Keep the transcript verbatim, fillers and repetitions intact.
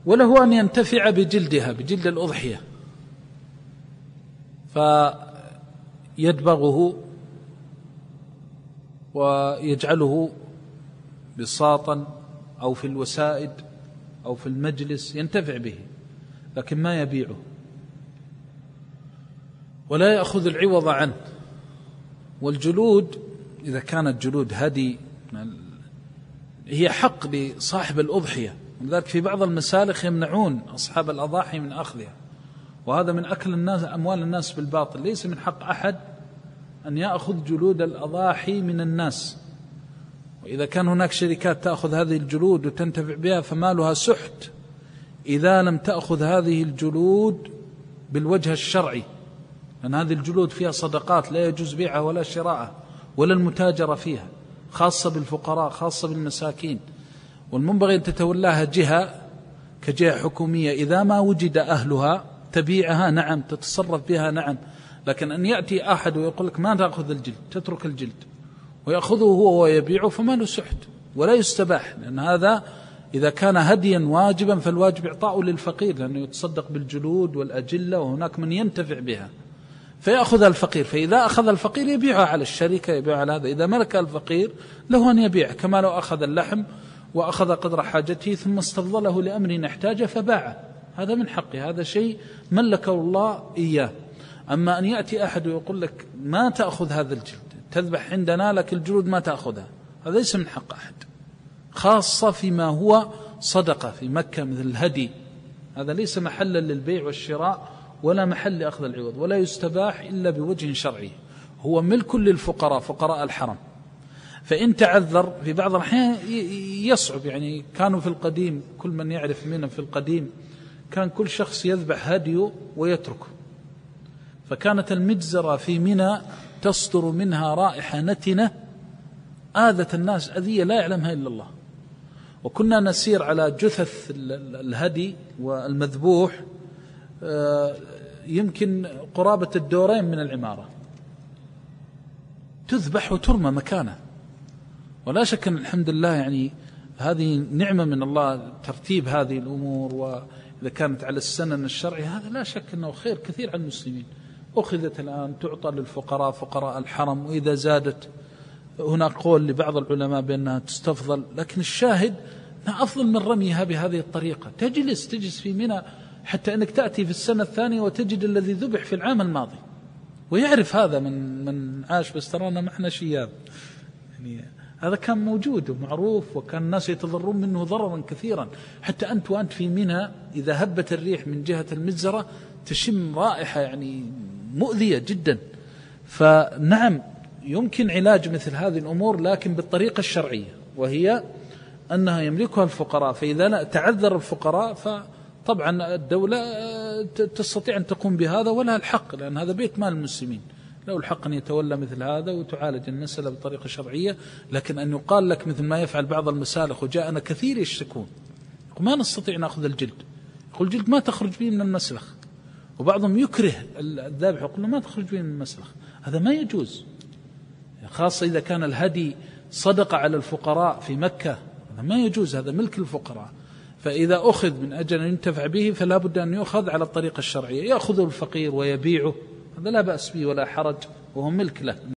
وله أن ينتفع بجلدها، بجلد الأضحية، فيدبغه ويجعله بساطا أو في الوسائد أو في المجلس ينتفع به، لكن ما يبيعه ولا يأخذ العوض عنه. والجلود إذا كانت جلود هدي هي حق لصاحب الأضحية، ولذلك في بعض المسالخ يمنعون أصحاب الأضاحي من أخذها، وهذا من أكل الناس أموال الناس بالباطل. ليس من حق أحد أن يأخذ جلود الأضاحي من الناس، وإذا كان هناك شركات تأخذ هذه الجلود وتنتفع بها فمالها سحت إذا لم تأخذ هذه الجلود بالوجه الشرعي، لأن هذه الجلود فيها صدقات لا يجوز بيعها ولا شراءها ولا المتاجرة فيها، خاصة بالفقراء، خاصة بالمساكين، والمنبغي أن تتولاها جهة كجهة حكومية إذا ما وجد أهلها تبيعها، نعم، تتصرف بها، نعم، لكن أن يأتي أحد ويقول لك ما تأخذ الجلد، تترك الجلد ويأخذه هو ويبيعه فما له سحت ولا يستباح، لأن هذا إذا كان هديا واجبا فالواجب إعطاؤه للفقير، لأنه يتصدق بالجلود والأجلة وهناك من ينتفع بها، فيأخذ الفقير. فإذا أخذ الفقير يبيعها على الشركة، يبيعها على هذا. إذا ملك الفقير له أن يبيع، كما لو أخذ اللحم وأخذ قدر حاجته ثم استفضله لأمر احتاج فباعه، هذا من حقه، هذا شيء ملكه الله إياه. أما أن يأتي أحد ويقول لك ما تأخذ هذا الجلد، تذبح عندنا لك الجلود ما تأخذها، هذا ليس من حق أحد، خاصة فيما هو صدقة في مكة مثل الهدي، هذا ليس محلا للبيع والشراء ولا محل لأخذ العوض، ولا يستباح إلا بوجه شرعي، هو ملك للفقراء، فقراء الحرم. فإن تعذر في بعض الأحيان يصعب، يعني كانوا في القديم كل من يعرف منهم في القديم كان كل شخص يذبح هديه ويتركه، فكانت المجزرة في منى تصدر منها رائحة نتنة آذت الناس أذية لا يعلمها إلا الله. وكنا نسير على جثث الهدي والمذبوح يمكن قرابة الدورين من العمارة، تذبح وترمى مكانه. ولا شك أن الحمد لله يعني هذه نعمة من الله ترتيب هذه الأمور، وإذا كانت على السنن الشرعي هذا لا شك أنه خير كثير على المسلمين. أخذت الآن تعطى للفقراء، فقراء الحرم، وإذا زادت هناك قول لبعض العلماء بأنها تستفضل، لكن الشاهد أنها أفضل من رميها بهذه الطريقة. تجلس تجلس في منى حتى أنك تأتي في السنة الثانية وتجد الذي ذبح في العام الماضي، ويعرف هذا من من عاش، بس ترانا ما احنا شياب، يعني هذا كان موجود ومعروف، وكان الناس يتضررون منه ضررا كثيرا. حتى أنت وأنت في منى إذا هبت الريح من جهة المجزرة تشم رائحة يعني مؤذية جدا. فنعم يمكن علاج مثل هذه الأمور لكن بالطريقة الشرعية، وهي أنها يملكها الفقراء، فإذا تعذر الفقراء فطبعا الدولة تستطيع أن تقوم بهذا ولها الحق، لأن هذا بيت مال المسلمين، له الحق أن يتولى مثل هذا وتعالج المسألة بطريقة شرعية. لكن أن يقال لك مثل ما يفعل بعض المسالخ، وجاءنا كثير يشتكون ما نستطيع نأخذ الجلد، يقول الجلد ما تخرج به من المسلخ، وبعضهم يكره الذابح يقول له ما تخرج به من المسلخ، هذا ما يجوز، خاصة إذا كان الهدي صدقة على الفقراء في مكة، هذا ما يجوز، هذا ملك الفقراء. فإذا أخذ من أجل أن ينتفع به فلا بد أن يأخذ على الطريقة الشرعية، يأخذه الفقير ويبيعه، هذا لا بأس به ولا حرج، وهو ملك له.